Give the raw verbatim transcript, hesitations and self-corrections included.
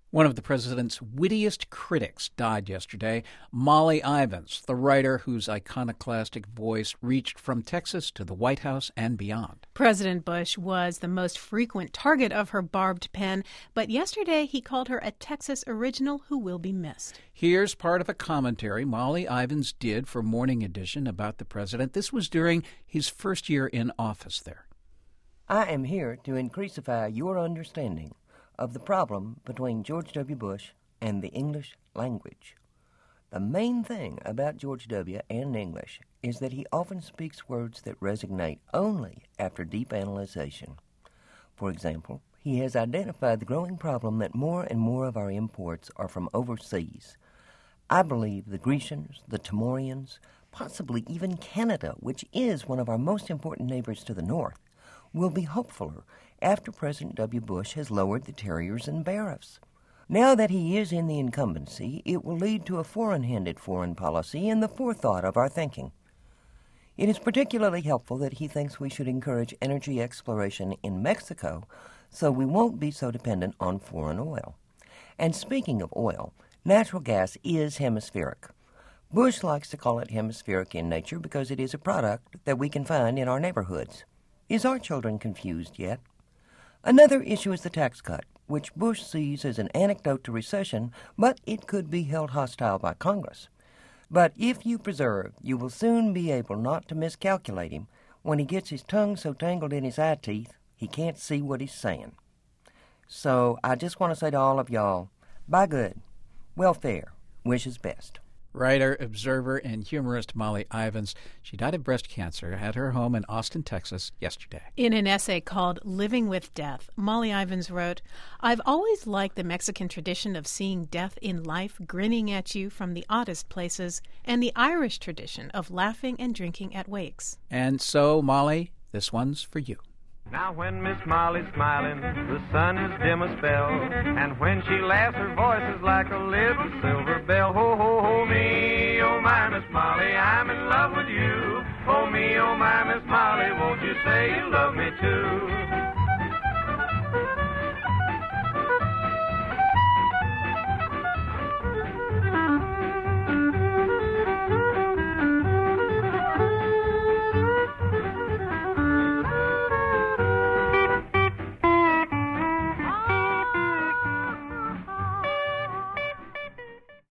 One of the president's wittiest critics died yesterday, Molly Ivins, the writer whose iconoclastic voice reached from Texas to the White House and beyond. President Bush was the most frequent target of her barbed pen, but yesterday he called her a Texas original who will be missed. Here's part of a commentary Molly Ivins did for Morning Edition about the president. This was during his first year in office there. I am here to increasify your understanding of the problem between George W. Bush and the English language. The main thing about George W. and English is that he often speaks words that resonate only after deep analyzation. For example, he has identified the growing problem that more and more of our imports are from overseas. I believe the Grecians, the Timorians, possibly even Canada, which is one of our most important neighbors to the north, will be hopefuler after President W. Bush has lowered the tariffs and tariffs. Now that he is in the incumbency, it will lead to a foreign-handed foreign policy and the forethought of our thinking. It is particularly helpful that he thinks we should encourage energy exploration in Mexico so we won't be so dependent on foreign oil. And speaking of oil, natural gas is hemispheric. Bush likes to call it hemispheric in nature because it is a product that we can find in our neighborhoods. Is our children confused yet? Another issue is the tax cut, which Bush sees as an antidote to recession, but it could be held hostile by Congress. But if you preserve, you will soon be able not to miscalculate him when he gets his tongue so tangled in his eye teeth he can't see what he's saying. So I just want to say to all of y'all, bye good, welfare, wishes best. Writer, observer, and humorist Molly Ivins. She died of breast cancer at her home in Austin, Texas, yesterday. In an essay called Living with Death, Molly Ivins wrote, "I've always liked the Mexican tradition of seeing death in life grinning at you from the oddest places, and the Irish tradition of laughing and drinking at wakes." And so, Molly, this one's for you. Now when Miss Molly's smiling, the sun is dim a spell, and when she laughs, her voice is like a little silver bell. Ho, ho, ho, me, oh my Miss Molly, I'm in love with you. Oh me, oh my Miss Molly, won't you say you love me too?